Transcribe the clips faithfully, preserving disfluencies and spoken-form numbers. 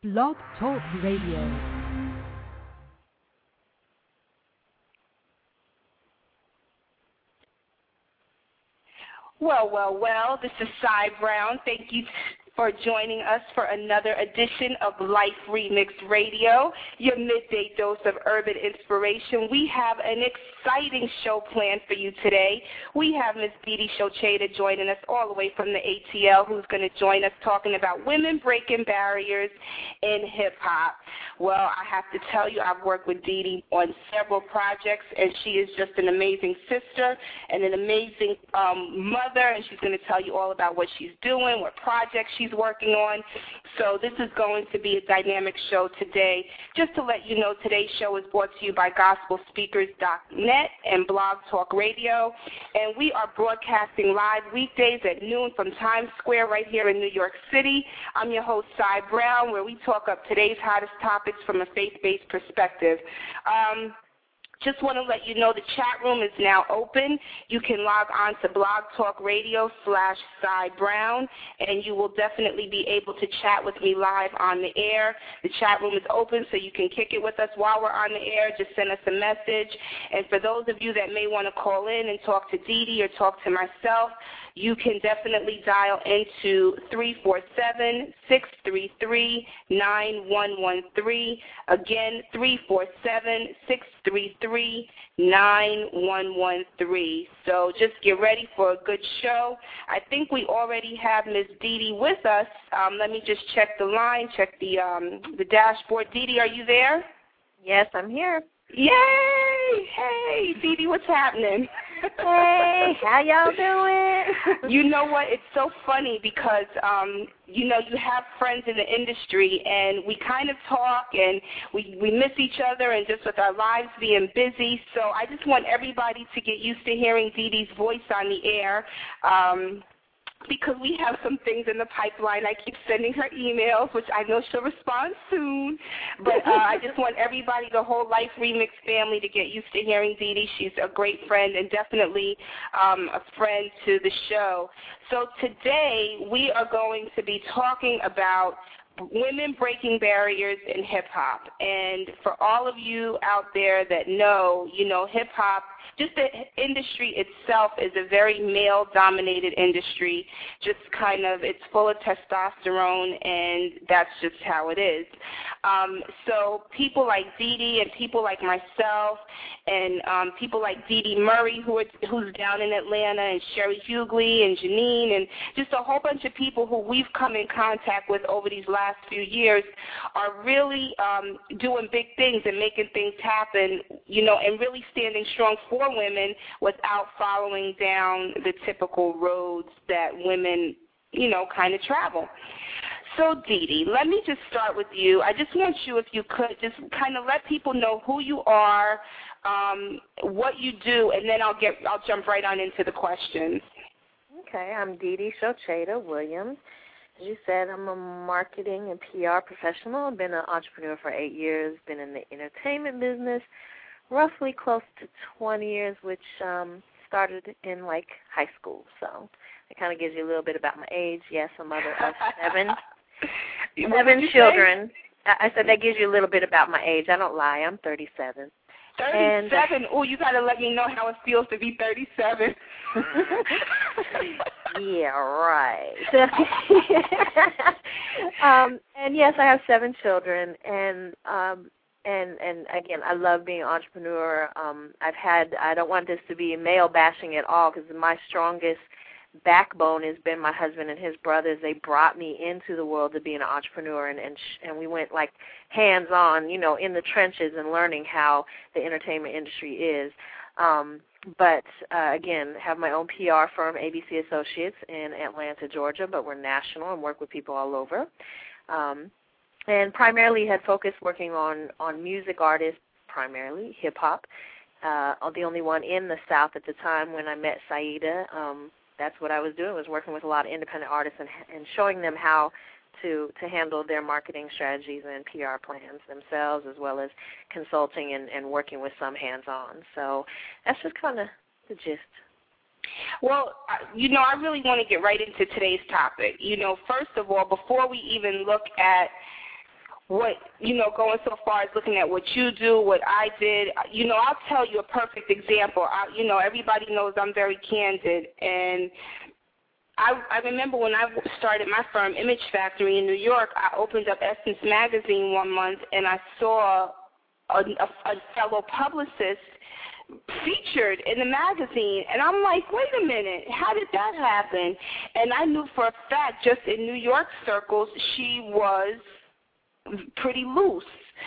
Blog Talk Radio. Well, well, well, this is Cy Brown. Thank you for joining us for another edition of Life Remix Radio, your midday dose of urban inspiration. We have an exciting show planned for you today. We have Miz Didi Shocheda joining us all the way from the A T L, who's going to join us talking about women breaking barriers in hip-hop. Well, I have to tell you, I've worked with Didi on several projects, and she is just an amazing sister and an amazing um, mother, and she's going to tell you all about what she's doing, what projects she's working on. So this is going to be a dynamic show today. Just to let you know, today's show is brought to you by gospel speakers dot net and Blog Talk Radio, and we are broadcasting live weekdays at noon from Times Square right here in New York City. I'm your host, Cy Brown, where we talk up today's hottest topics from a faith-based perspective. Um, Just want to let you know the chat room is now open. You can log on to Blog Talk Radio slash Cy Brown, and you will definitely be able to chat with me live on the air. The chat room is open, so you can kick it with us while we're on the air. Just send us a message. And for those of you that may want to call in and talk to Didi or talk to myself, you can definitely dial into three four seven, six three three, nine one one three. Again, three four seven, six three three, nine one one three. So just get ready for a good show. I think we already have Miz Didi with us. Um, let me just check the line, check the um, the dashboard. Didi, are you there? Yes, I'm here. Yay! Hey, Didi, what's happening? Hey, how y'all doing? You know what? It's so funny because, um, you know, you have friends in the industry, and we kind of talk, and we, we miss each other, and just with our lives being busy. So I just want everybody to get used to hearing Didi's voice on the air. Um, because we have some things in the pipeline. I keep sending her emails, which I know she'll respond soon. But uh, I just want everybody, the whole Life Remix family, to get used to hearing Didi. She's a great friend and definitely um, a friend to the show. So today we are going to be talking about women breaking barriers in hip-hop. And for all of you out there that know, you know, hip-hop, just the industry itself is a very male-dominated industry. Just kind of, it's full of testosterone, and that's just how it is. Um, so people like Didi and people like myself and um, people like Didi Murray, who are, who's down in Atlanta, and Sherry Hughley and Janine, and just a whole bunch of people who we've come in contact with over these last few years are really um, doing big things and making things happen, you know, and really standing strong for women without following down the typical roads that women, you know, kind of travel. So, Didi, let me just start with you. I just want you, if you could, just kind of let people know who you are, um, what you do, and then I'll get, I'll jump right on into the questions. Okay, I'm Didi Shocheda Williams. As you said, I'm a marketing and P R professional. I've been an entrepreneur for eight years, been in the entertainment business roughly close to twenty years, which um, started in, like, high school. So it kind of gives you a little bit about my age. Yes, a mother of seven, seven children. I, I said that gives you a little bit about my age. I don't lie. I'm thirty-seven. thirty-seven? Oh, you got to let me know how it feels to be thirty-seven. Yeah, right. um, and, yes, I have seven children, and um, And, and again, I love being an entrepreneur. Um, I've had, I don't want this to be male bashing at all, because my strongest backbone has been my husband and his brothers. They brought me into the world of being an entrepreneur, and, and, sh- and we went like hands-on, you know, in the trenches and learning how the entertainment industry is. Um, but, uh, again, have my own P R firm, A B C Associates, in Atlanta, Georgia, but we're national and work with people all over. Um, And primarily had focused working on, on music artists, primarily hip-hop. Uh, the only one in the South at the time when I met Saida. Um, that's what I was doing, was working with a lot of independent artists and, and showing them how to, to handle their marketing strategies and P R plans themselves, as well as consulting and, and working with some hands-on. So that's just kind of the gist. Well, you know, I really want to get right into today's topic. You know, first of all, before we even look at what, you know, going so far as looking at what you do, what I did. You know, I'll tell you a perfect example. I, you know, everybody knows I'm very candid, and I, I remember when I started my firm, Image Factory in New York, I opened up Essence Magazine one month, and I saw a, a, a fellow publicist featured in the magazine, and I'm like, wait a minute, how did that happen? And I knew for a fact, just in New York circles, she was pretty loose.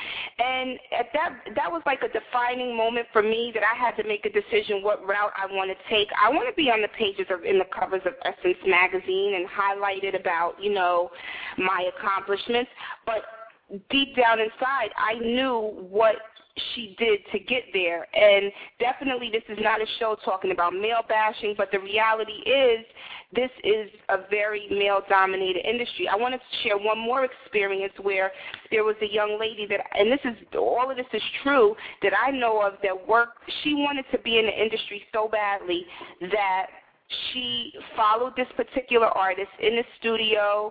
And at that, that was like a defining moment for me that I had to make a decision what route I want to take. I want to be on the pages of, in the covers of Essence Magazine and highlighted about, you know, my accomplishments. But deep down inside, I knew what she did to get there. And definitely this is not a show talking about male bashing, but the reality is this is a very male-dominated industry. I wanted to share one more experience where there was a young lady that, and this is, all of this is true, that I know of that worked, she wanted to be in the industry so badly that she followed this particular artist in the studio,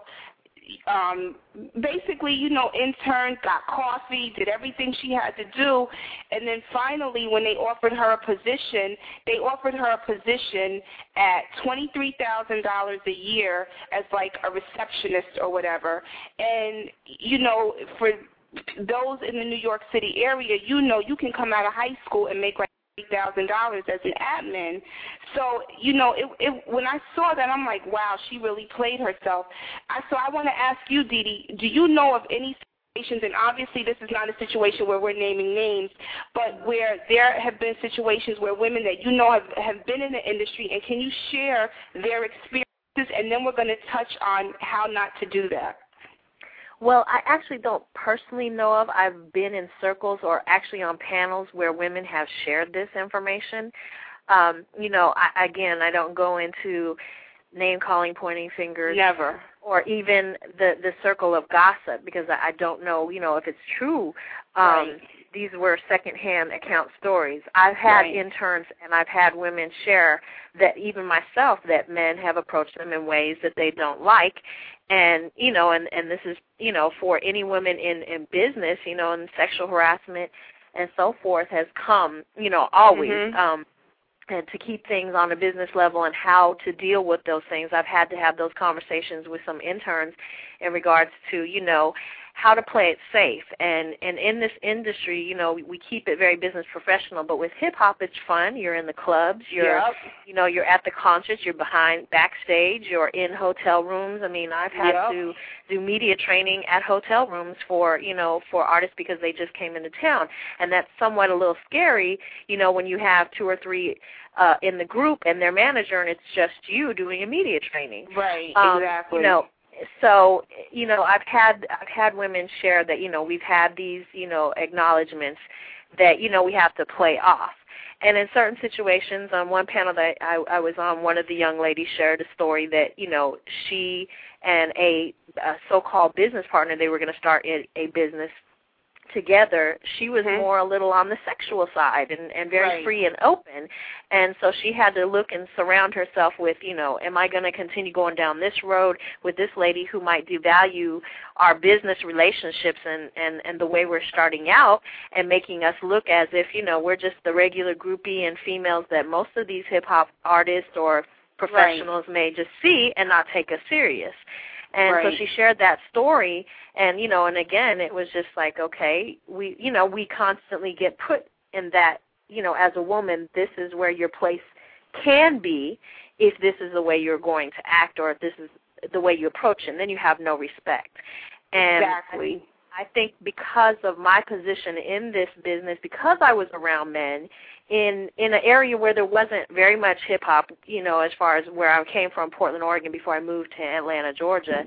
Um, basically, you know, interned, got coffee, did everything she had to do, and then finally when they offered her a position, they offered her a position at twenty-three thousand dollars a year as like a receptionist or whatever. And, you know, for those in the New York City area, you know, you can come out of high school and make like eight thousand dollars as an admin. So, you know, it, it, when I saw that, I'm like, wow, she really played herself. I, so I want to ask you, Dee Dee, do you know of any situations, and obviously this is not a situation where we're naming names, but where there have been situations where women that you know have, have been in the industry, and can you share their experiences, and then we're going to touch on how not to do that? Well, I actually don't personally know of. I've been in circles or actually on panels where women have shared this information. Um, you know, I, again, I don't go into name-calling, pointing fingers. Never. Or even the, the circle of gossip, because I, I don't know, you know, if it's true. Um, right. These were secondhand account stories. I've had right. interns and I've had women share that, even myself, that men have approached them in ways that they don't like. And, you know, and, and this is, you know, for any women in, in business, you know, and sexual harassment and so forth has come, you know, always. Mm-hmm. Um, and to keep things on a business level and how to deal with those things. I've had to have those conversations with some interns in regards to, you know, how to play it safe. And, and in this industry, you know, we, we keep it very business professional, but with hip-hop, it's fun. You're in the clubs. You're, yep. you know, you're at the concerts. You're behind backstage. You're in hotel rooms. I mean, I've had yep. to do media training at hotel rooms for, you know, for artists because they just came into town. And that's somewhat a little scary, you know, when you have two or three uh, in the group and their manager and it's just you doing a media training. Right, um, exactly. You know, so, you know, I've had I've had women share that, you know, we've had these, you know, acknowledgments that, you know, we have to play off. And in certain situations, on one panel that I, I was on, one of the young ladies shared a story that, you know, she and a, a so-called business partner, they were going to start a, a business together. She was mm-hmm. more a little on the sexual side and, and very right. free and open. And so she had to look and surround herself with, you know, am I going to continue going down this road with this lady who might devalue our business relationships and, and, and the way we're starting out and making us look as if, you know, we're just the regular groupie and females that most of these hip-hop artists or professionals right. may just see and not take us serious. And right. so she shared that story, and, you know, and again, it was just like, okay, we, you know, we constantly get put in that, you know, as a woman, this is where your place can be if this is the way you're going to act or if this is the way you approach it, and then you have no respect. And exactly. I, I think because of my position in this business, because I was around men, in in an area where there wasn't very much hip-hop, you know, as far as where I came from, Portland, Oregon, before I moved to Atlanta, Georgia,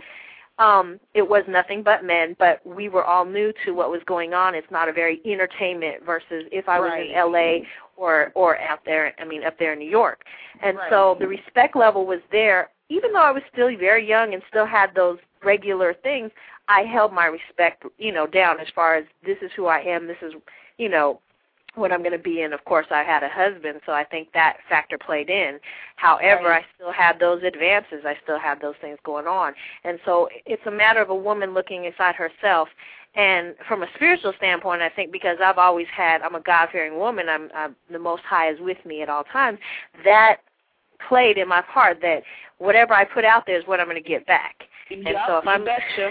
um, it was nothing but men, but we were all new to what was going on. It's not a very entertainment versus if I was right. in L A or, or out there, I mean, up there in New York. And right. so the respect level was there. Even though I was still very young and still had those regular things, I held my respect, you know, down as far as this is who I am, this is, you know, what I'm going to be in. Of course, I had a husband, so I think that factor played in. However, right. I still had those advances. I still had those things going on. And so it's a matter of a woman looking inside herself And from a spiritual standpoint, I think because I've always had, I'm a God-fearing woman, I'm, I'm the Most High is with me at all times, that played in my part that whatever I put out there is what I'm going to get back. Yep, and so if I'm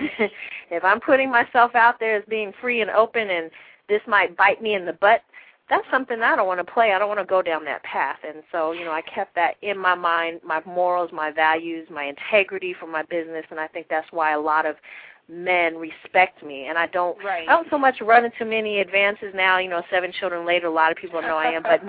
if I'm putting myself out there as being free and open and this might bite me in the butt, that's something I don't want to play. I don't want to go down that path. And so, you know, I kept that in my mind, my morals, my values, my integrity for my business, and I think that's why a lot of men respect me. And I don't right. I don't so much run into many advances now, you know, seven children later, a lot of people know I am, but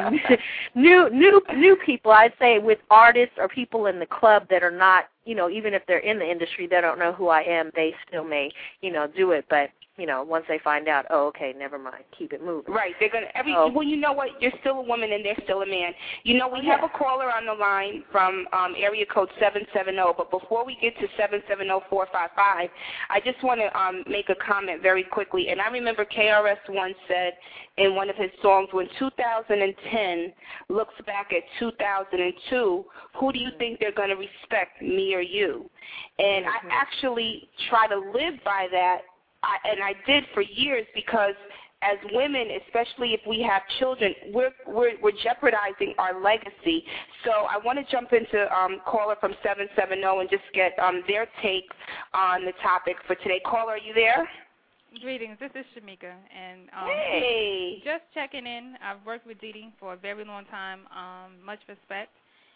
new new new people, I'd say with artists or people in the club that are not, you know, even if they're in the industry, they don't know who I am, they still may, you know, do it. But you know, once they find out, oh, okay, never mind, keep it moving. Right. They're gonna every. Oh. Well, you know what? You're still a woman, and they're still a man. You know, we Oh, yeah. have a caller on the line from um, area code seven seven zero. But before we get to seven seven zero four five five, I just want to um, make a comment very quickly. And I remember K R S once said in one of his songs, when two thousand ten looks back at two thousand two, who do you think they're going to respect, me or you? And Mm-hmm. I actually try to live by that. I, and I did for years because as women, especially if we have children, we're, we're, we're jeopardizing our legacy. So I want to jump into um, caller from seven seven zero and just get um, their take on the topic for today. Caller, are you there? Greetings. This is Shamika. And um, hey. Just checking in. I've worked with Dee Dee for a very long time. Um, much respect.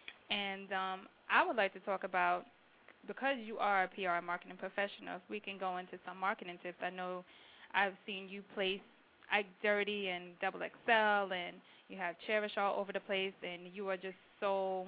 And um, I would like to talk about, because you are a P R and marketing professional, if we can go into some marketing tips. I know I've seen you place Ike Dirty and Double X L, and you have Cherish all over the place, and you are just so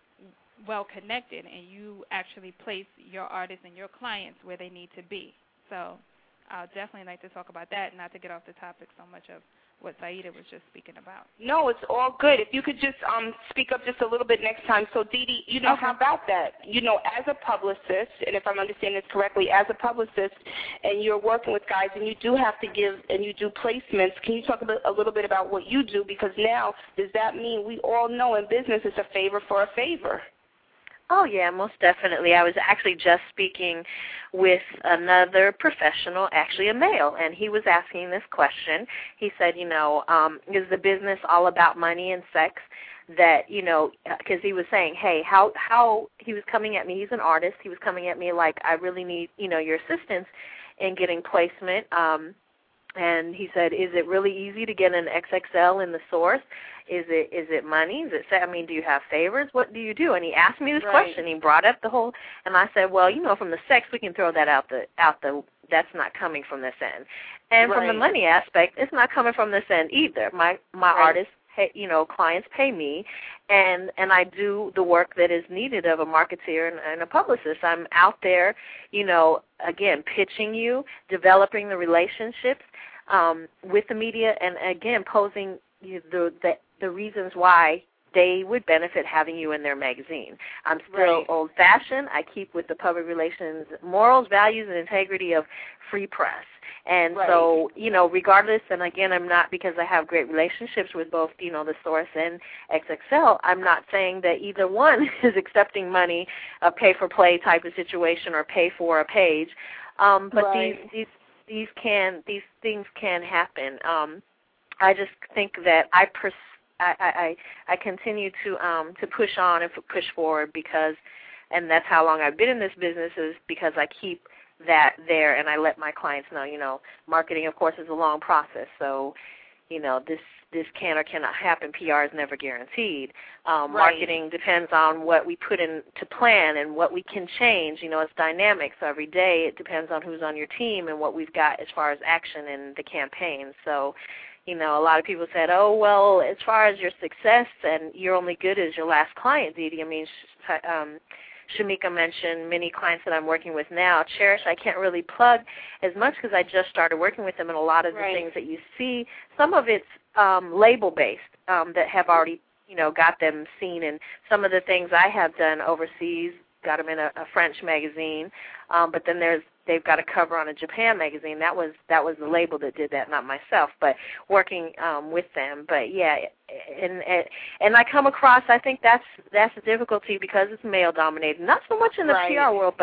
well connected, and you actually place your artists and your clients where they need to be. So I'll definitely like to talk about that, not to get off the topic so much of what Saida was just speaking about. No, it's all good. If you could just um, speak up just a little bit next time. So, Dee Dee, you know, Okay. how about that? You know, as a publicist, and if I'm understanding this correctly, as a publicist, and you're working with guys, and you do have to give, and you do placements, can you talk a, bit, a little bit about what you do? Because now, does that mean we all know in business it's a favor for a favor? Oh, yeah, most definitely. I was actually just speaking with another professional, actually a male, and he was asking this question. He said, you know, um, is the business all about money and sex? That, you know, because he was saying, hey, how, how he was coming at me. He's an artist. He was coming at me like, I really need, you know, your assistance in getting placement. Um, and he said, is it really easy to get an X X L in the source? Is it is it money? Is it, I mean, do you have favors? What do you do? And he asked me this Right. question. He brought up the whole, and I said, well, you know, from the sex, we can throw that out the out the. That's not coming from this end. And from the Right. money aspect, it's not coming from this end either. My my Right. artists, pay, you know, clients pay me, and and I do the work that is needed of a marketeer and, and a publicist. I'm out there, you know, again, pitching you, developing the relationships um, with the media, and again, posing you the, the the reasons why they would benefit having you in their magazine. I'm still Right. old-fashioned. I keep with the public relations morals, values, and integrity of free press. And Right. so, you know, regardless, and again, I'm not, because I have great relationships with both, you know, the Source and X X L, I'm not saying that either one is accepting money, a pay-for-play type of situation, or pay for a page. Um, but Right. these, these, these can, these things can happen. Um, I just think that I pers- I, I, I continue to um, to push on and push forward because, and that's how long I've been in this business, is because I keep that there and I let my clients know, you know, marketing, of course, is a long process. So, you know, this this can or cannot happen. P R is never guaranteed. Um, Right. Marketing depends on what we put into plan and what we can change. You know, it's dynamic. So every day it depends on who's on your team and what we've got as far as action in the campaign. So, you know, a lot of people said, oh, well, as far as your success and you're only good as your last client, Dee Dee. I mean, um, Shamika mentioned many clients that I'm working with now. Cherish, I can't really plug as much because I just started working with them, and a lot of Right. the things that you see, some of it's um, label-based um, that have already, you know, got them seen, and some of the things I have done overseas, got them in a, a French magazine, um, but then there's they've got a cover on a Japan magazine. That was that was the label that did that, not myself, but working um, with them. But yeah, and, and and I come across, I think that's that's the difficulty because it's male dominated. Not so much in the Right. P R world, but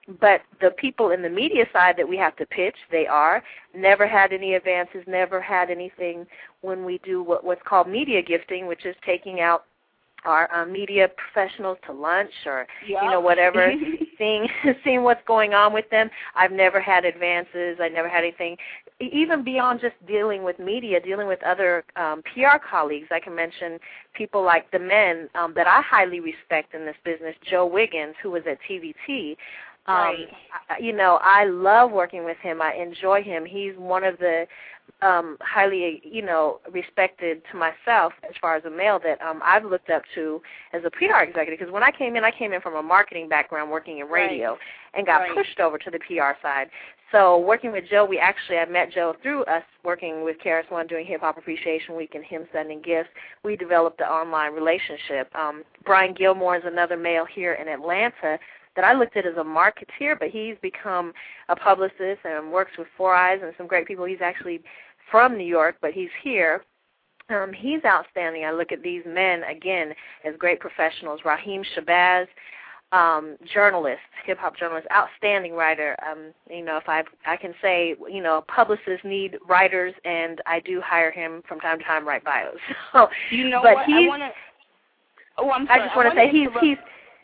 but the people in the media side that we have to pitch, they are. Never had any advances, never had anything when we do what, what's called media gifting, which is taking out our um, media professionals to lunch or, yep. you know, whatever, seeing seeing what's going on with them. I've never had advances. I never had anything. Even beyond just dealing with media, dealing with other um, P R colleagues, I can mention people like the men um, that I highly respect in this business, Joe Wiggins, who was at T V T. Um, right. I, you know, I love working with him. I enjoy him. He's one of the um, highly, you know, respected to myself as far as a male that um, I've looked up to as a P R executive. Because when I came in, I came in from a marketing background working in radio right. and got right. pushed over to the P R side. So working with Joe, we actually, I met Joe through us working with K R S One doing Hip Hop Appreciation Week and him sending gifts. We developed an online relationship. Um, Brian Gilmore is another male here in Atlanta that I looked at as a marketeer, but he's become a publicist and works with Four Eyes and some great people. He's actually from New York, but he's here. Um, he's outstanding. I look at these men, again, as great professionals. Raheem Shabazz, um, journalist, hip-hop journalist, outstanding writer. Um, you know, if I I can say, you know, publicists need writers, and I do hire him from time to time, write bios. So, you know but what? I want to. Oh, I'm sorry. I just want to say he's he's.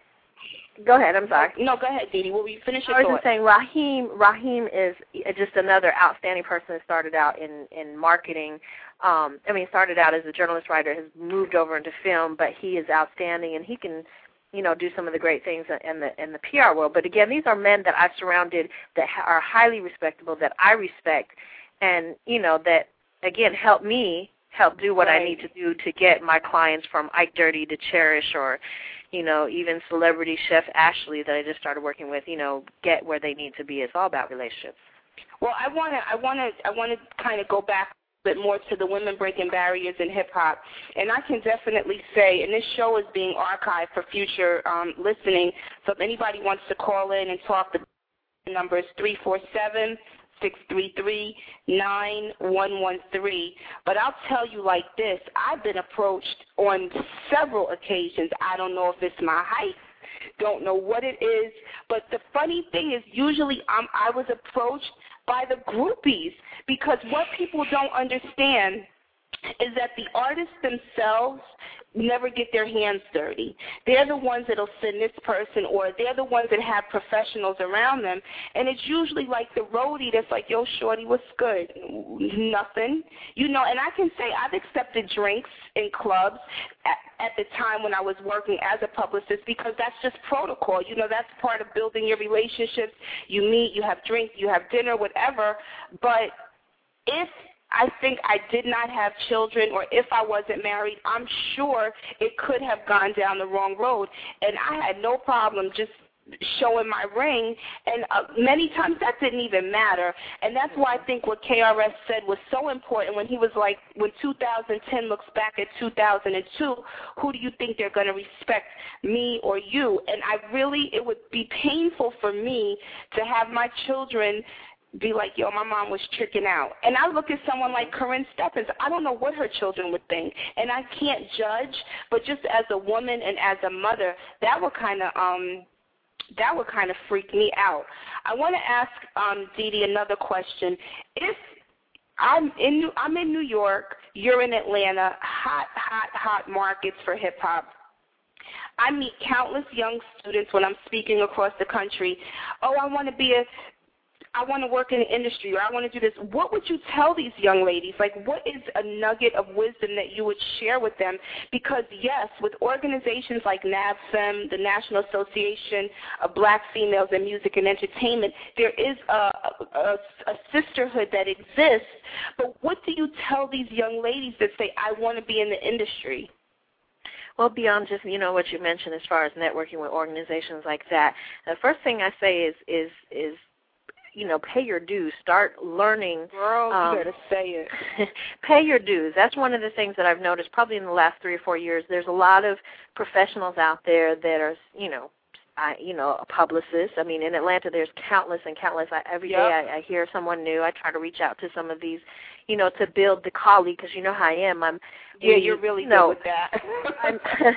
Go ahead. I'm sorry. No, go ahead, Dee Dee. Will we finish your I was thought? just saying Raheem, Raheem is just another outstanding person that started out in, in marketing. Um, I mean, started out as a journalist writer, has moved over into film, but he is outstanding, and he can, you know, do some of the great things in the in the P R world. But, again, these are men that I've surrounded that are highly respectable, that I respect, and, you know, that, again, help me help do what right. I need to do to get my clients from Ike Dirty to Cherish or, you know, even celebrity chef Ashley that I just started working with, you know, get where they need to be. It's all about relationships. Well, I want to, I want to, I want to kind of go back a bit more to the women breaking barriers in hip hop, and I can definitely say, and this show is being archived for future um, listening. So if anybody wants to call in and talk, the number is three four seven, six three three, nine one one three. But I'll tell you like this, I've been approached on several occasions. I don't know if it's my height, don't know what it is, but the funny thing is usually I'm, I was approached by the groupies, because what people don't understand is that the artists themselves never get their hands dirty. They're the ones that'll send this person, or they're the ones that have professionals around them, and it's usually like the roadie that's like, yo, shorty, what's good? Nothing. You know, and I can say I've accepted drinks in clubs at, at the time when I was working as a publicist, because that's just protocol. You know, that's part of building your relationships. You meet, you have drinks, you have dinner, whatever, but if I think I did not have children, or if I wasn't married, I'm sure it could have gone down the wrong road. And I had no problem just showing my ring, and uh, many times that didn't even matter. And that's why I think what K R S said was so important when he was like, when two thousand ten looks back at two thousand two, who do you think they're going to respect, me or you? And I really, it would be painful for me to have my children be like, yo, my mom was tricking out. And I look at someone like Corinne Stephens. I don't know what her children would think, and I can't judge, but just as a woman and as a mother, that would kind of um, that would kind of freak me out. I want to ask um, Dee Dee another question. If I'm in, New, I'm in New York, you're in Atlanta, hot, hot, hot markets for hip-hop. I meet countless young students when I'm speaking across the country. Oh, I want to be a I want to work in the industry, or I want to do this. What would you tell these young ladies? Like, what is a nugget of wisdom that you would share with them? Because, yes, with organizations like NABFEM, the National Association of Black Females in Music and Entertainment, there is a, a, a sisterhood that exists. But what do you tell these young ladies that say, I want to be in the industry? Well, beyond just, you know, what you mentioned as far as networking with organizations like that, the first thing I say is, is, is, you know, pay your dues. Start learning. Girl, um, you better say it. Pay your dues. That's one of the things that I've noticed probably in the last three or four years. There's a lot of professionals out there that are, you know, I, you know, a publicist. I mean, in Atlanta, there's countless and countless. I, every yep. day I, I hear someone new. I try to reach out to some of these, you know, to build the colleague, because you know how I am. I'm yeah, really, you're really you know, good with that. I'm,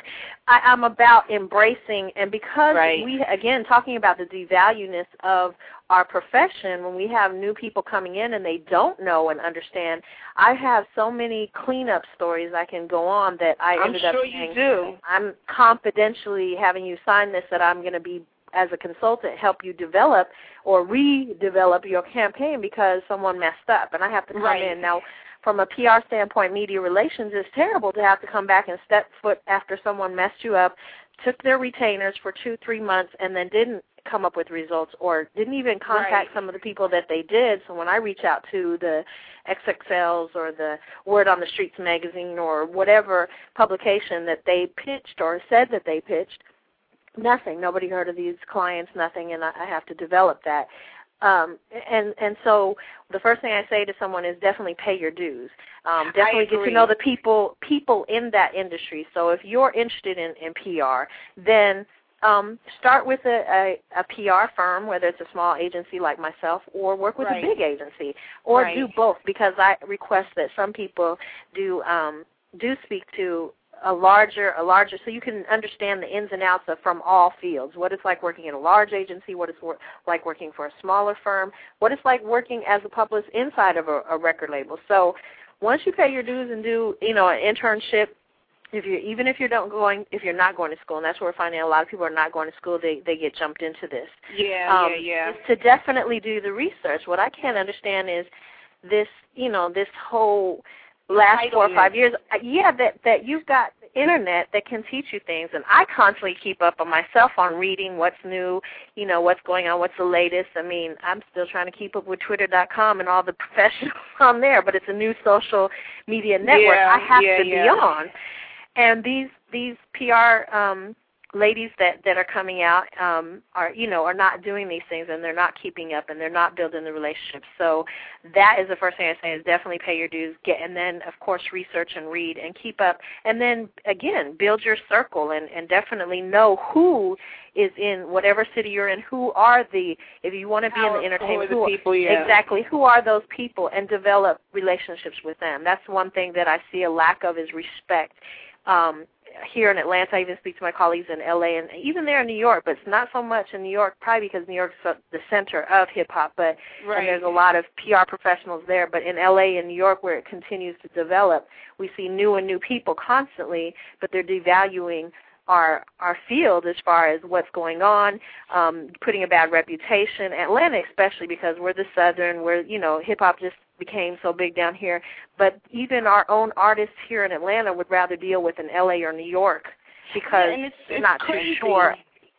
I, I'm about embracing, and because right. we, again, talking about the devalueness of our profession, when we have new people coming in and they don't know and understand, I have so many cleanup stories I can go on that I I'm ended sure up saying, you do. I'm confidentially having you sign this that I'm going to be, as a consultant, help you develop or redevelop your campaign because someone messed up, and I have to come right. in. Now, from a P R standpoint, media relations, it's terrible to have to come back and step foot after someone messed you up, took their retainers for two, three months, and then didn't come up with results or didn't even contact right. some of the people that they did. So when I reach out to the X X Ls or the Word on the Streets magazine or whatever publication that they pitched or said that they pitched, nothing. Nobody heard of these clients, nothing, and I, I have to develop that. Um, and and so the first thing I say to someone is definitely pay your dues. Um, definitely get to know the people people in that industry. So if you're interested in, in P R, then um, start with a, a, a P R firm, whether it's a small agency like myself, or work with right. a big agency, or right. do both, because I request that some people do um, do speak to a larger, a larger, so you can understand the ins and outs of from all fields, what it's like working in a large agency, what it's wor- like working for a smaller firm, what it's like working as a publicist inside of a, a record label. So once you pay your dues and do, you know, an internship, if you even if you don't going, if you're not going to school, and that's where we're finding a lot of people are not going to school, they they get jumped into this. Yeah, um, yeah, yeah. Is to definitely do the research. What I can't understand is this, you know, this whole last four or five years, yeah, that, that you've got the Internet that can teach you things. And I constantly keep up on myself on reading what's new, you know, what's going on, what's the latest. I mean, I'm still trying to keep up with Twitter dot com and all the professionals on there, but it's a new social media network yeah, I have yeah, to yeah. be on. And these these P R um, ladies that, that are coming out um, are, you know, are not doing these things, and they're not keeping up, and they're not building the relationships. So that is the first thing I say is definitely pay your dues, get, and then, of course, research and read and keep up. And then, again, build your circle and, and definitely know who is in whatever city you're in, who are the, if you want to be How, in the entertainment, who are the who, people, yeah. exactly, who are those people, and develop relationships with them. That's one thing that I see a lack of is respect. Um, here in Atlanta, I even speak to my colleagues in L A and even there in New York, but it's not so much in New York, probably because New York's the center of hip-hop, but right. and there's a lot of P R professionals there. But in L A and New York, where it continues to develop, we see new and new people constantly, but they're devaluing our our field as far as what's going on, um, putting a bad reputation. Atlanta especially, because we're the Southern, where, you know, hip-hop just became so big down here. But even our own artists here in Atlanta would rather deal with an L A or New York because yeah, and it's, they're it's not crazy. too sure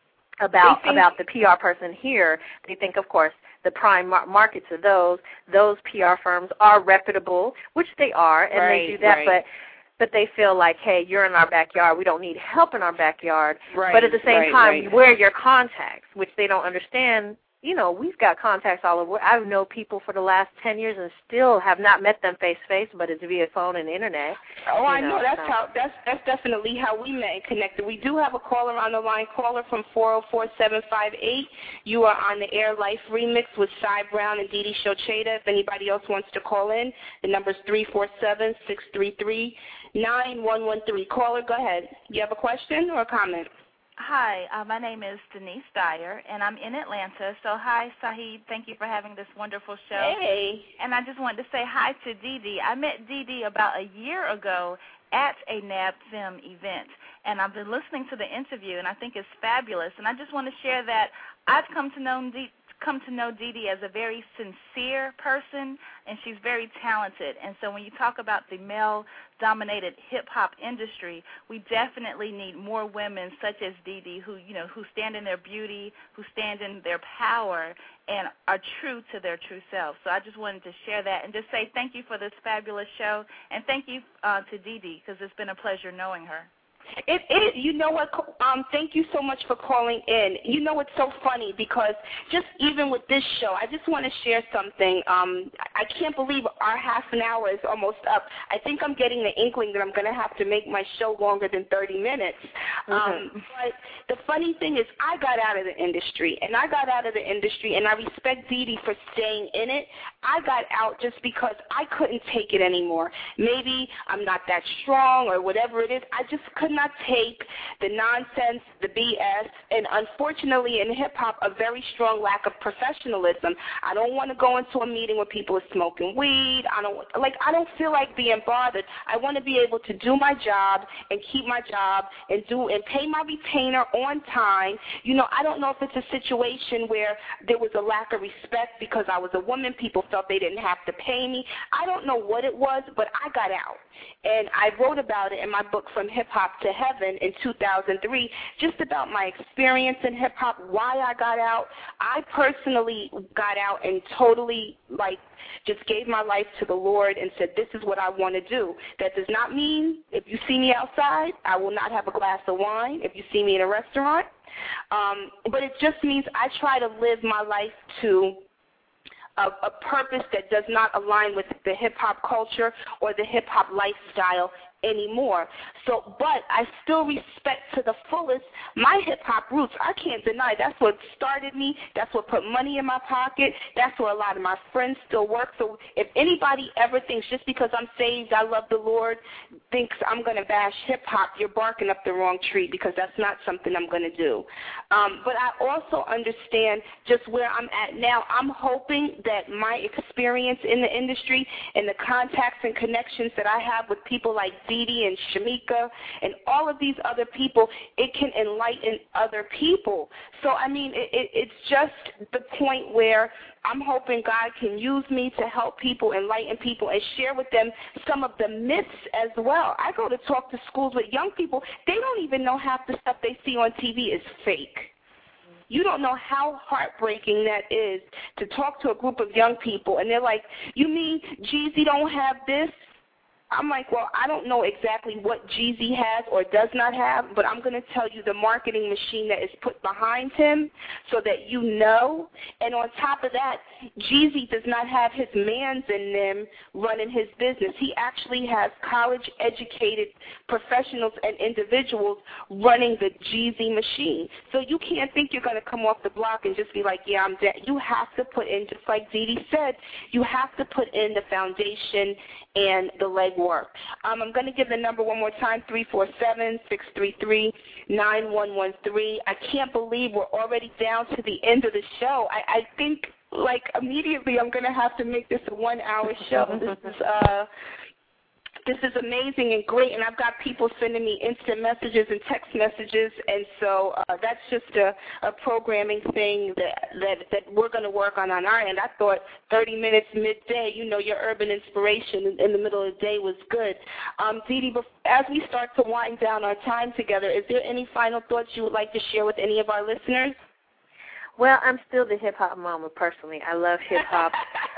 about think, about the P R person here. They think, of course, the prime mar- markets of those, those P R firms are reputable, which they are, and right, they do that, right. but but they feel like, hey, you're in our backyard. We don't need help in our backyard. Right, but at the same right, time, right. we're your contacts, which they don't understand. You know, we've got contacts all over. I've known people for the last ten years and still have not met them face to face, but it's via phone and internet. Oh, I know. know That's so. how. That's that's definitely how we met and connected. We do have a caller on the line. Caller from four zero four seven five eight. You are on the Air Life Remix with Cy Brown and Dee Dee Shocheda. If anybody else wants to call in, the number is three four seven six three three nine one one three. Caller, go ahead. You have a question or a comment? Hi, uh, my name is Denise Dyer, and I'm in Atlanta. So hi, Saheed. Thank you for having this wonderful show. Hey. And I just wanted to say hi to Dee Dee. I met Dee Dee about a year ago at a N A B Film event, and I've been listening to the interview, and I think it's fabulous. And I just want to share that I've come to know Dee come to know Dee Dee as a very sincere person, and she's very talented. And so when you talk about the male-dominated hip-hop industry, we definitely need more women such as Dee Dee who, you know, who stand in their beauty, who stand in their power, and are true to their true self. So I just wanted to share that and just say thank you for this fabulous show, and thank you uh, to Dee Dee, because it's been a pleasure knowing her. It is. You know what? Um, thank you so much for calling in. You know, it's so funny because just even with this show, I just want to share something. Um, I can't believe our half an hour is almost up. I think I'm getting the inkling that I'm going to have to make my show longer than thirty minutes. Mm-hmm. Um, but the funny thing is I got out of the industry, and I got out of the industry, and I respect Dee Dee for staying in it. I got out just because I couldn't take it anymore. Maybe I'm not that strong or whatever it is. I just could not take the nonsense, the B S, and unfortunately in hip-hop, a very strong lack of professionalism. I don't want to go into a meeting where people are smoking weed. I don't like. I don't feel like being bothered. I want to be able to do my job and keep my job and do and pay my retainer on time. You know, I don't know if it's a situation where there was a lack of respect because I was a woman. People felt they didn't have to pay me. I don't know what it was, but I got out. And I wrote about it in my book, From Hip Hop to Heaven, in two thousand three, just about my experience in hip hop, why I got out. I personally got out and totally, like, just gave my life to the Lord and said, this is what I want to do. That does not mean if you see me outside, I will not have a glass of wine. If you see me in a restaurant. Um, but it just means I try to live my life to A, a purpose that does not align with the hip-hop culture or the hip-hop lifestyle anymore. So, but I still respect to the fullest my hip-hop roots. I can't deny that's what started me. That's what put money in my pocket. That's where a lot of my friends still work. So if anybody ever thinks just because I'm saved, I love the Lord, thinks I'm going to bash hip-hop, you're barking up the wrong tree because that's not something I'm going to do. Um, but I also understand just where I'm at now. I'm hoping that my experience in the industry and the contacts and connections that I have with people like Dee Dee and Shamika and all of these other people, it can enlighten other people. So, I mean, it, it, it's just the point where I'm hoping God can use me to help people, enlighten people, and share with them some of the myths as well. I go to talk to schools with young people. They don't even know half the stuff they see on T V is fake. You don't know how heartbreaking that is to talk to a group of young people, and they're like, you mean Jeezy don't have this? I'm like, well, I don't know exactly what Jeezy has or does not have, but I'm going to tell you the marketing machine that is put behind him so that you know. And on top of that, Jeezy does not have his mans in them running his business. He actually has college-educated professionals and individuals running the Jeezy machine. So you can't think you're going to come off the block and just be like, yeah, I'm dead. You have to put in, just like Dee Dee said, you have to put in the foundation and the legwork. Um, I'm going to give the number one more time, three four seven, six three three, nine one one three. I can't believe we're already down to the end of the show. I, I think, like, immediately I'm going to have to make this a one-hour show. This is uh, this is amazing and great, and I've got people sending me instant messages and text messages, and so uh, that's just a, a programming thing that, that, that we're going to work on on our end. I thought thirty minutes midday, you know, your urban inspiration in, in the middle of the day was good. Um, Dee Dee, as we start to wind down our time together, is there any final thoughts you would like to share with any of our listeners? Well, I'm still the hip-hop mama personally. I love hip-hop.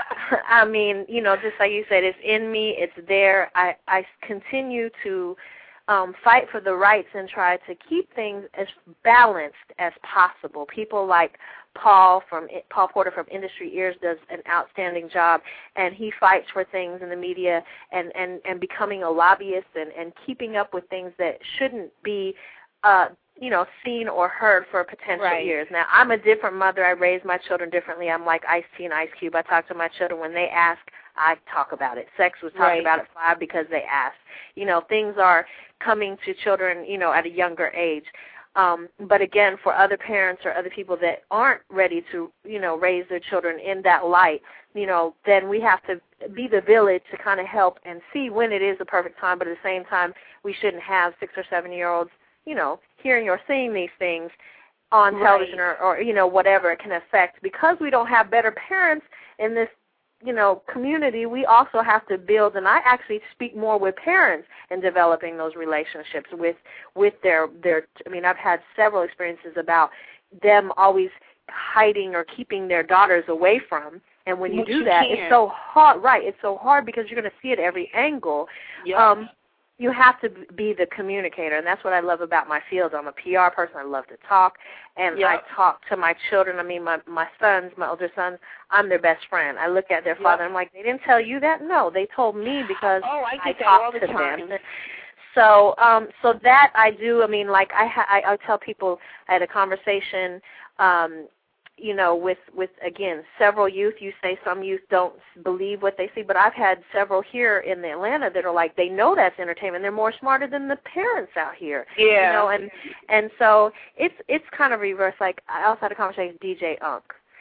I mean, you know, just like you said, it's in me. It's there. I, I continue to um, fight for the rights and try to keep things as balanced as possible. People like Paul from Paul Porter from Industry Ears does an outstanding job, and he fights for things in the media and, and, and becoming a lobbyist and, and keeping up with things that shouldn't be uh, you know, seen or heard for potential right. years. Now, I'm a different mother. I raise my children differently. I'm like Ice-T and Ice Cube. I talk to my children. When they ask, I talk about it. Sex was talked right. about at five because they asked. You know, things are coming to children, you know, at a younger age. Um, but again, for other parents or other people that aren't ready to, you know, raise their children in that light, you know, then we have to be the village to kind of help and see when it is the perfect time. But at the same time, we shouldn't have six or seven-year-olds, you know, hearing or seeing these things on right. television or, or, you know, whatever it can affect. Because we don't have better parents in this, you know, community, we also have to build, and I actually speak more with parents in developing those relationships with with their, their I mean, I've had several experiences about them always hiding or keeping their daughters away from. And when you Which do you that, can. it's so hard, right, it's so hard because you're going to see it every angle. Yep. Um, you have to be the communicator, and that's what I love about my field. I'm a P R person. I love to talk, and yep. I talk to my children. I mean, my my sons, my older sons, I'm their best friend. I look at their father, yep. I'm like, they didn't tell you that? No, they told me because oh, I, I get that talked all the to time. them. So, um, so that I do. I mean, like I, ha- I, I tell people, I had a conversation, um, you know, with, with again several youth. You say some youth don't believe what they see, but I've had several here in Atlanta that are like they know that's entertainment. They're more smarter than the parents out here. Yeah. You know, and and so it's it's kind of reverse. Like I also had a conversation with D J Unk.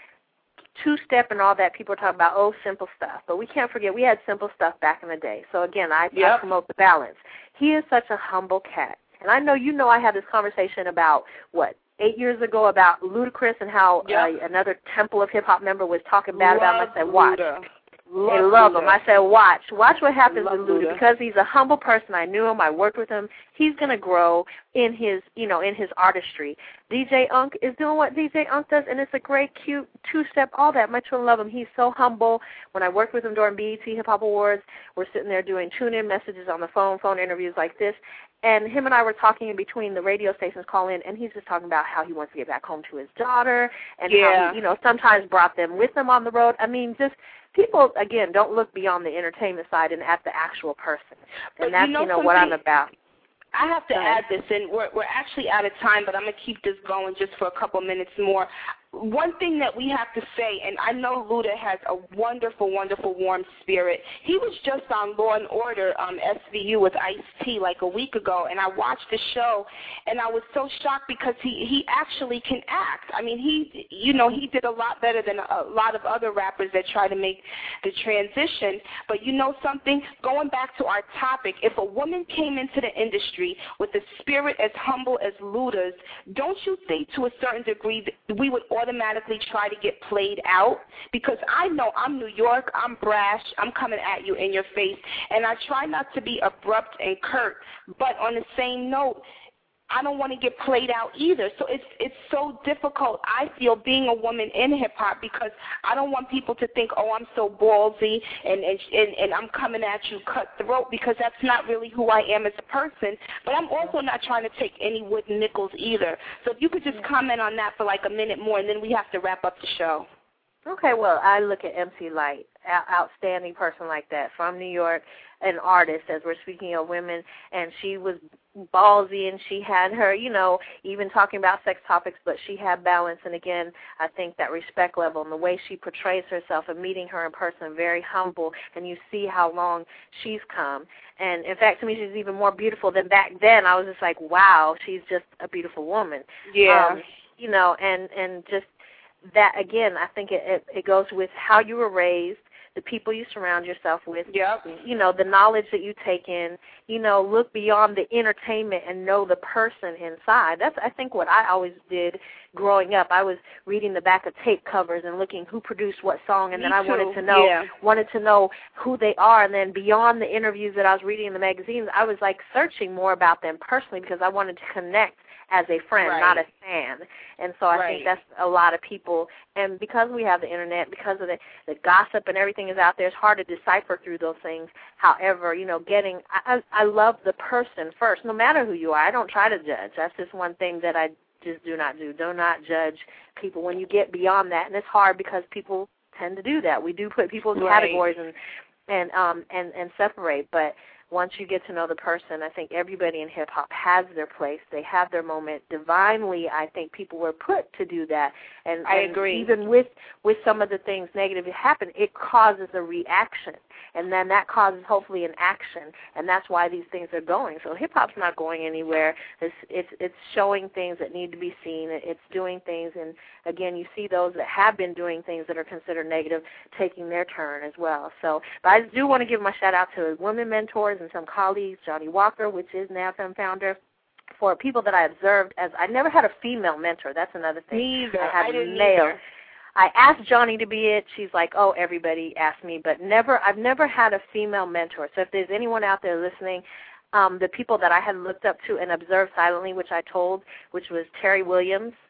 Two-step and all that, people are talking about, oh, simple stuff. But we can't forget, we had simple stuff back in the day. So, again, I, yep. I promote the balance. He is such a humble cat. And I know you know I had this conversation about, what, eight years ago about Ludacris and how yep. uh, another Temple of Hip-Hop member was talking bad love about him. I said, watch. Luda. Love I love Luda. him. I said, watch. Watch what happens love with Luda. Luda. Because he's a humble person. I knew him. I worked with him. He's going to grow in his, you know, in his artistry. D J Unk is doing what D J Unk does, and it's a great, cute two-step, all that. My children love him. He's so humble. When I worked with him during B E T Hip Hop Awards, we're sitting there doing tune-in messages on the phone, phone interviews like this. And him and I were talking in between the radio stations call in, and he's just talking about how he wants to get back home to his daughter and yeah. how he, you know, sometimes brought them with him on the road. I mean, just people, again, don't look beyond the entertainment side and at the actual person. And but that's, you know, you know what I'm about. I have to Go add ahead. this, and we're, we're actually out of time, but I'm going to keep this going just for a couple minutes more. One thing that we have to say, and I know Luda has a wonderful, wonderful, warm spirit. He was just on Law and Order um, S V U with Ice-T like a week ago, and I watched the show, and I was so shocked because he, he actually can act. I mean, he, you know, he did a lot better than a lot of other rappers that try to make the transition. But you know something? Going back to our topic, if a woman came into the industry with a spirit as humble as Luda's, don't you think to a certain degree that we would automatically try to get played out? Because I know I'm New York, I'm brash, I'm coming at you in your face, and I try not to be abrupt and curt, but on the same note, I don't want to get played out either. So it's it's so difficult, I feel, being a woman in hip-hop, because I don't want people to think, oh, I'm so ballsy and, and, and, and I'm coming at you cutthroat, because that's not really who I am as a person. But I'm also not trying to take any wooden nickels either. So if you could just comment on that for like a minute more, and then we have to wrap up the show. Okay, well, I look at M C Lyte, outstanding person like that, from New York, an artist, as we're speaking of women, and she was ballsy, and she had her, you know, even talking about sex topics, but she had balance. And again, I think that respect level and the way she portrays herself, and meeting her in person, very humble, and you see how long she's come. And in fact, to me, she's even more beautiful than back then. I was just like, wow, she's just a beautiful woman. Yeah. Um, you know, and, and just that, again, I think it, it, it goes with how you were raised, the people you surround yourself with, yep. you know, the knowledge that you take in, you know, look beyond the entertainment and know the person inside. That's, I think, what I always did growing up. I was reading the back of tape covers and looking who produced what song, and Me then I too. wanted to know yeah. wanted to know who they are. And then beyond the interviews that I was reading in the magazines, I was, like, searching more about them personally, because I wanted to connect as a friend, right. not a fan. And so I right. think that's a lot of people. And because we have the Internet, because of the, the gossip and everything is out there, it's hard to decipher through those things. However, you know, getting, I, I love the person first, no matter who you are. I don't try to judge. That's just one thing that I just do not do. Do not judge people when you get beyond that. And it's hard because people tend to do that. We do put people in right. categories and, and, um, and, and separate. But once you get to know the person, I think everybody in hip-hop has their place. They have their moment. Divinely, I think people were put to do that. And, I and agree. even with, with some of the things negative that happen, it causes a reaction. And then that causes, hopefully, an action. And that's why these things are going. So hip-hop's not going anywhere. It's, it's, it's showing things that need to be seen. It's doing things. And, again, you see those that have been doing things that are considered negative taking their turn as well. So, but I do want to give my shout-out to women mentors and some colleagues, Johnny Walker, which is NABFEM founder, for people that I observed as I never had a female mentor. That's another thing. Me either. I had I didn't male. either. I asked Johnny to be it. She's like, oh, everybody asked me, but never. I've never had a female mentor. So if there's anyone out there listening, um, the people that I had looked up to and observed silently, which I told, which was Terry Williams,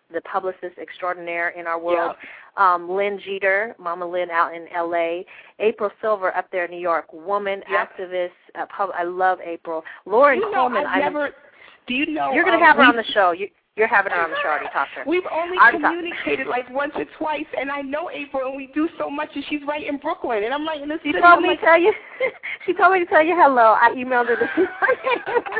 the publicist extraordinaire in our world. Yeah. Um, Lynn Jeter, Mama Lynn out in L A April Silver up there in New York, woman, yep. activist. Uh, pub- I love April. Lauren you know, Coleman. I've never, do you know? You're going to um, have her on the show. You, You're having her on the show already, talk to her. We've only I'm communicated like once or twice, and I know April, and we do so much, and she's right in Brooklyn, and I'm like in the she city. Told I'm me like, to tell you, she told me to tell you hello. I emailed her this morning.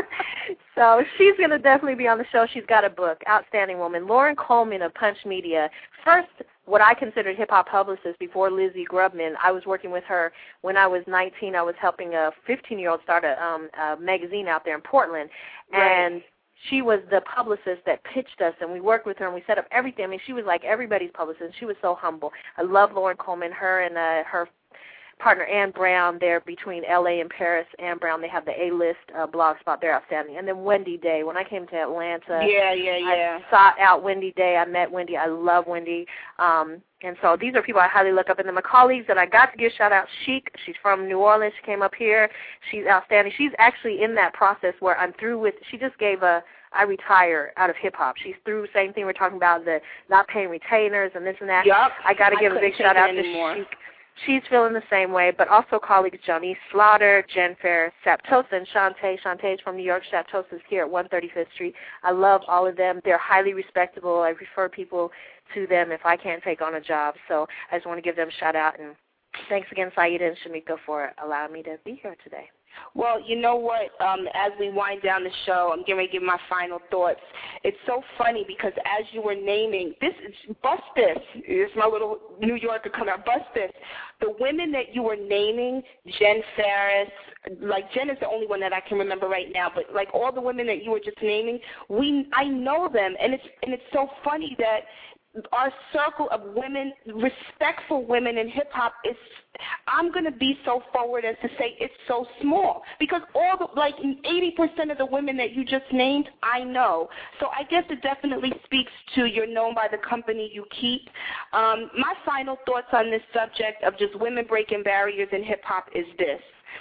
So she's going to definitely be on the show. She's got a book, Outstanding Woman. Lauren Coleman of Punch Media, first what I considered hip-hop publicist before Lizzie Grubman. I was working with her when I was nineteen. I was helping a fifteen-year-old start a, um, a magazine out there in Portland, right. and she was the publicist that pitched us, and we worked with her, and we set up everything. I mean, she was like everybody's publicist. She was so humble. I love Lauren Coleman. Her and uh, her partner Ann Brown, they're between L A and Paris. Ann Brown, they have the A-list uh, blog spot. They're outstanding. And then Wendy Day. When I came to Atlanta, yeah, yeah, yeah. I sought out Wendy Day. I met Wendy. I love Wendy. Um, and so these are people I highly look up. And then my colleagues that I got to give shout out, Chic. She's from New Orleans. She came up here. She's outstanding. She's actually in that process where I'm through with, she just gave a, I retire out of hip-hop. She's through, same thing we're talking about, the not paying retainers and this and that. Yep. I got to give a big shout out to Chic. She's feeling the same way, but also colleagues Jonice Slaughter, Jen Ferris, Saptosa, and Shantae. Shantae's from New York. Saptosa's here at one thirty-fifth Street. I love all of them. They're highly respectable. I refer people to them if I can't take on a job. So I just want to give them a shout-out. And thanks again, Saida and Shamika, for allowing me to be here today. Well, you know what, um, as we wind down the show, I'm getting ready to give my final thoughts. It's so funny because as you were naming, this is, bust this, it's my little New Yorker coming out, bust this. The women that you were naming, Jen Ferris, like Jen is the only one that I can remember right now, but like all the women that you were just naming, we I know them, and it's and it's so funny that our circle of women, respectful women in hip-hop is, I'm going to be so forward as to say it's so small because all the, like eighty percent of the women that you just named, I know. So I guess it definitely speaks to you're known by the company you keep. Um, my final thoughts on this subject of just women breaking barriers in hip-hop is this.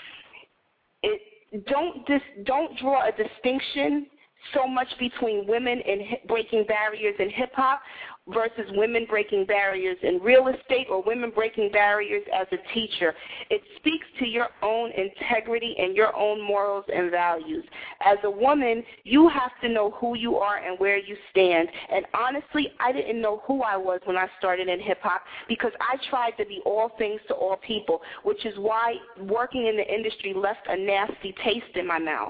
It, don't, dis, don't draw a distinction so much between women and hip, breaking barriers in hip-hop versus women breaking barriers in real estate or women breaking barriers as a teacher. It speaks to your own integrity and your own morals and values. As a woman, you have to know who you are and where you stand. And honestly, I didn't know who I was when I started in hip-hop because I tried to be all things to all people, which is why working in the industry left a nasty taste in my mouth.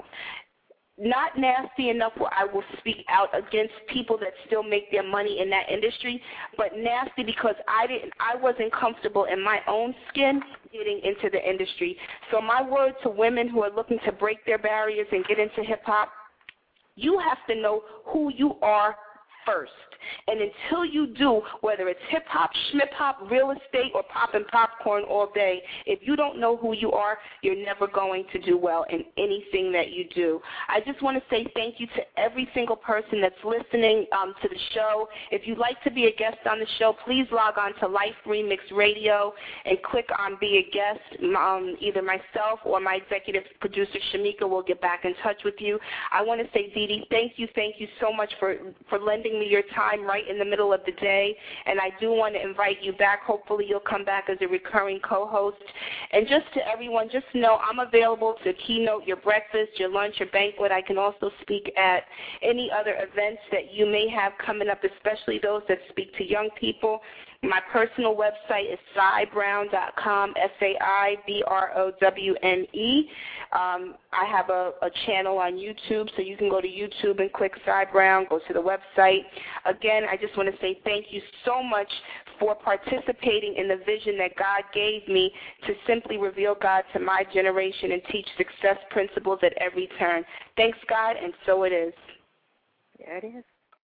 Not nasty enough where I will speak out against people that still make their money in that industry, but nasty because I didn't, I wasn't comfortable in my own skin getting into the industry. So my word to women who are looking to break their barriers and get into hip-hop, you have to know who you are first. And until you do, whether it's hip-hop, schmip-hop, real estate, or popping popcorn all day, if you don't know who you are, you're never going to do well in anything that you do. I just want to say thank you to every single person that's listening um, to the show. If you'd like to be a guest on the show, please log on to Life Remix Radio and click on Be a Guest. Um, either myself or my executive producer, Shamika, will get back in touch with you. I want to say, Dee Dee, thank you, thank you so much for, for lending me your time right in the middle of the day, and I do want to invite you back. Hopefully you'll come back as a recurring co-host. And just to everyone, just know I'm available to keynote your breakfast, your lunch, your banquet. I can also speak at any other events that you may have coming up, especially those that speak to young people. My personal website is sai brown dot com, S A I B R O W N E. Um, I have a, a channel on YouTube, so you can go to YouTube and click Sai Brown, go to the website. Again, I just want to say thank you so much for participating in the vision that God gave me to simply reveal God to my generation and teach success principles at every turn. Thanks, God, and so it is. There it is.